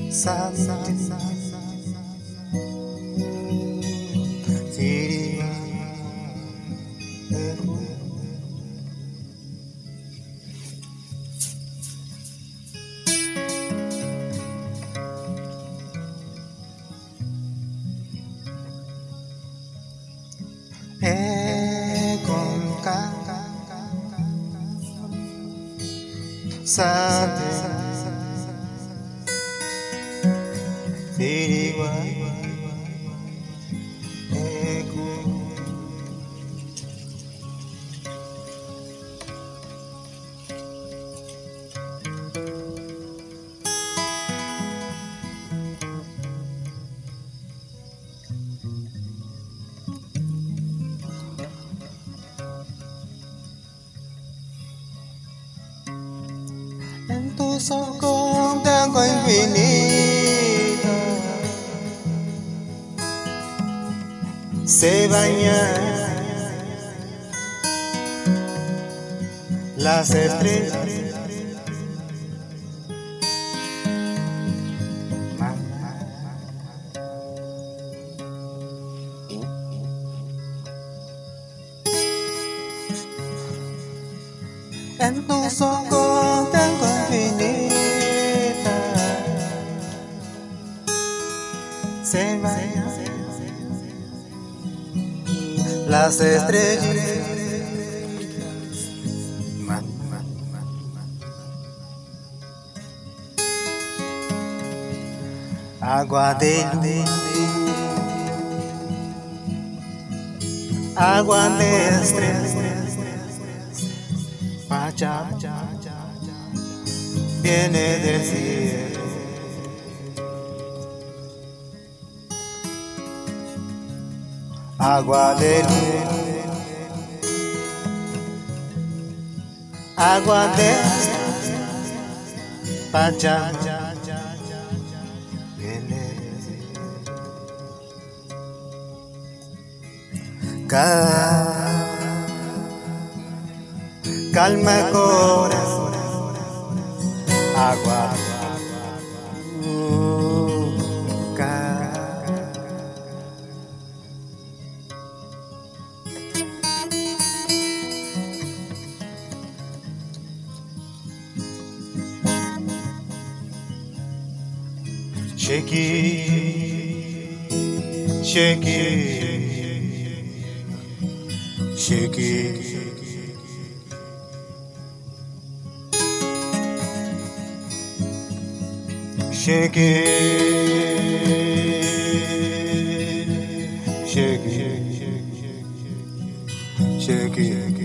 Santi Tiriwa Ekonka Santi Tiriwa En tus ojos tengo infinita se bañan las estrellas. En tus ojos tengo infinita se bañan las estrellas. Agua de luz, agua de estrellas, Pacha viene del cielo. Agua de luz, agua de estrellas, Pacha viene del cielo. Calma el corazón, agua. Shake it, shake it, shake it. Shake it, shake it, shake it.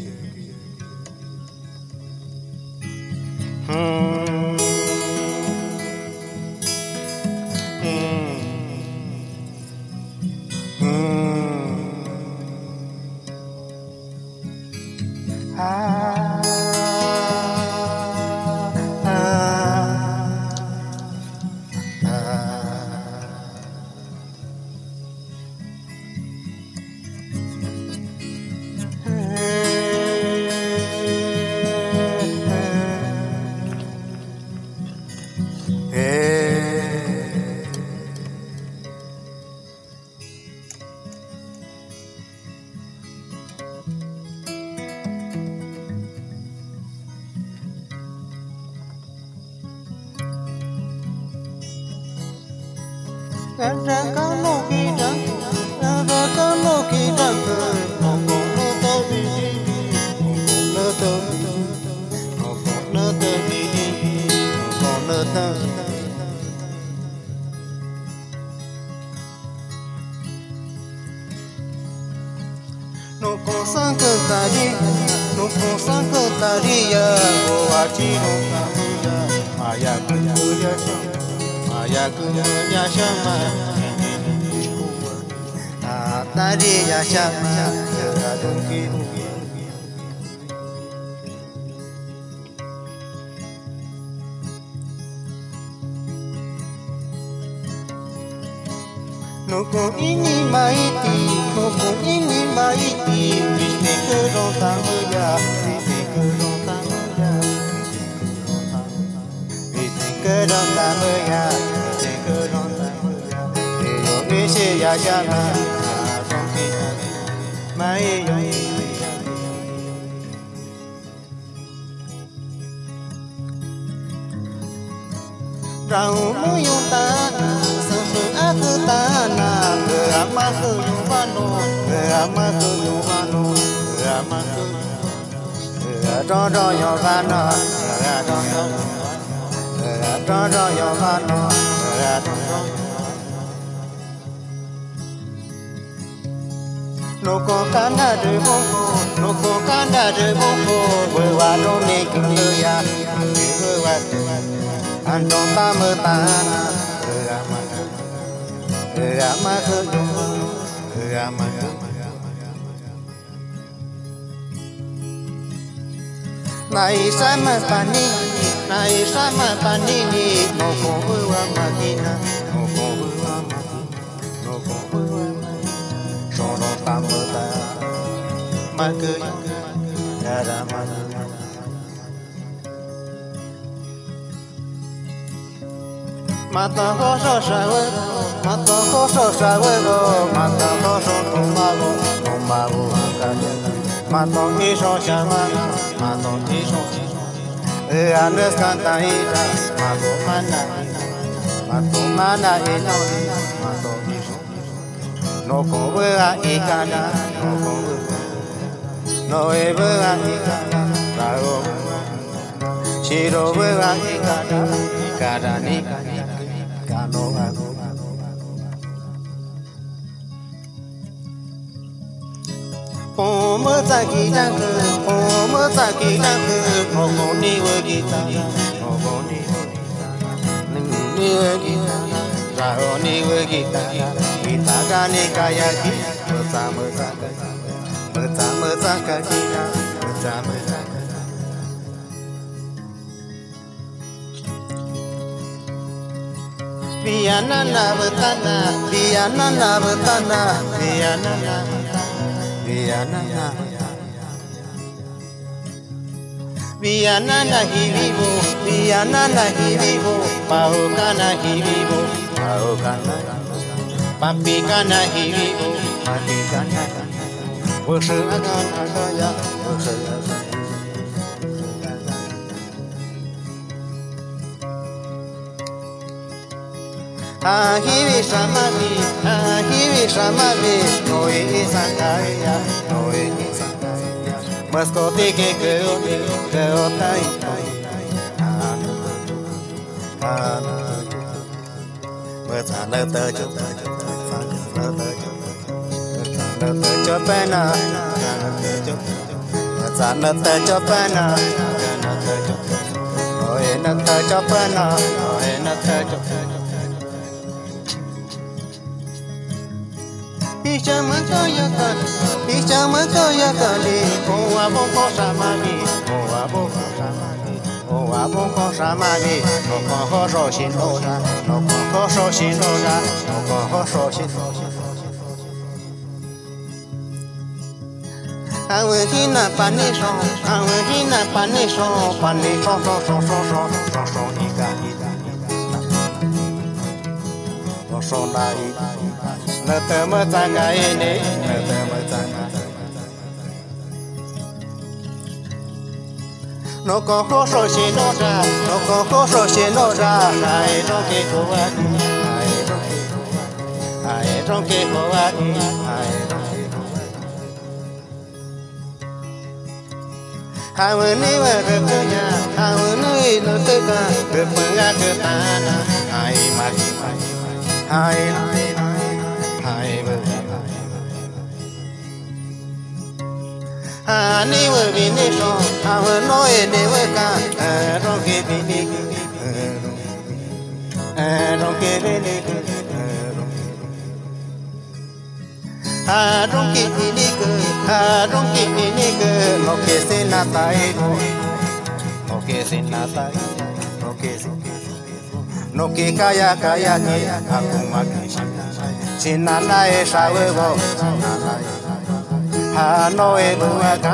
No cosa cantaría, no cosa cantaría, boachino camuya, maya cuya shama, maya cuya shama, ataría shama, yara donki. No con ini maiti, no con ini maiti, viste que no tamuya, viste que no tamuya, viste cơ đón ta mơ ya cơ đón ta mơ ya để yo nghe sẽ ya cha na trong khi mai yo rau muyu ta sung sung aku ta na ama ku yuvano ama ku yuvano ama ku do do yovano do yovano no ko kana de bongo no ko kana de bongo we wa do ne ku ya we wa andong ta mơ ta na ama ku ama Nai sama pani ni no ko wa makina no ko wa no ko wa sono tamata maku ada mata ho so sa we mata ho so sa we mata ho so no mago mata ni so sa mata ni so anes canta ira mato mana ino mato iso no cobra ikana no cobra no ebra ikana rago shiro bra ikana ikana ni kano ago Omo taki dangu, omo ni wegita, omo ni wegita, rao ni wegita, kita gani kaya ki, bersama kita, bersama. Biana na betana, Viana hivivo, Mahokana hivivo, Pampikana hivivo, Pampikana, Agaya, Hivi samami, Noe Isakaya, Mascote que creo tai Mata tơ cho pena Mata tơ cho pena Oi na tơ cho pena Oi na tơ cho Pichama toya kali, oa boko samami, oa boko samami, no koho shinoda, no koho shinoda. Awehina panisho, so Natama tanga ene, natama tanga. No cojo so shinoda, I don't get what I don't get what I will never repugna, I will never repugna, Ani will be nation, I will know any worker, don't give me, don't give any, I don't give any good, I don't give any good, no kissing not I no kissing not I, no kissing. No que kaya ni akuma sinana e sawevo ha no e buaka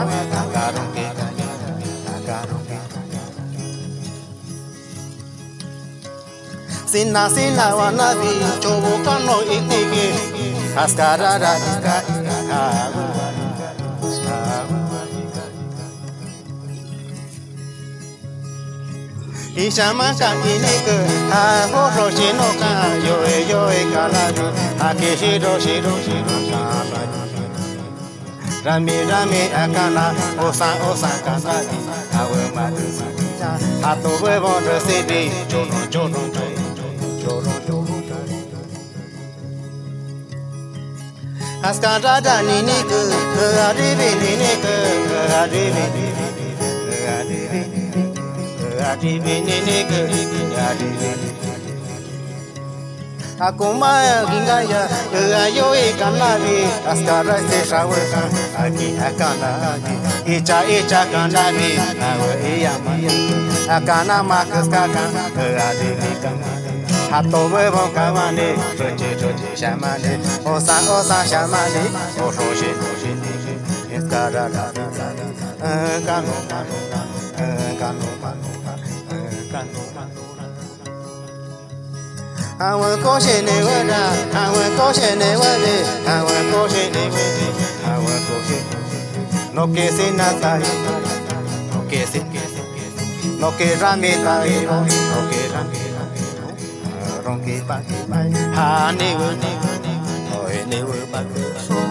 Sina wanavi chobokano itike askarara ika Ishamaka inike ha horo shinoka yoe karabi akeshiro shiro Rami akana osa kanabi awe madu Hato huevo recibí choro Ascarada niniku adibi niniku adibi niniku Akuma gingaya yoe kanabi ascara se shaweka aki akana icha kanabi awe iyama akana makas kakan adibi kana hato huevo kamane choche shamane osa shamane oshoshi escara kano Awan koshe ne wada, awan koshe ne wade, awan koshe ne wade, awan koshe. No que se nata, no que ramita, no que ronque pa, ha ne wo, oh ne wo pa.